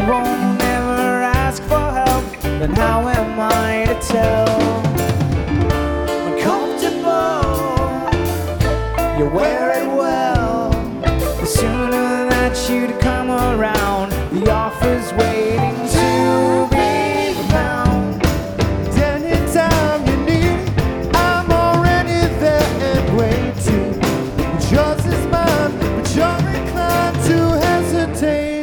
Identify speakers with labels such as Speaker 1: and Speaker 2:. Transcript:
Speaker 1: won't ever ask for help, then how am I to tell?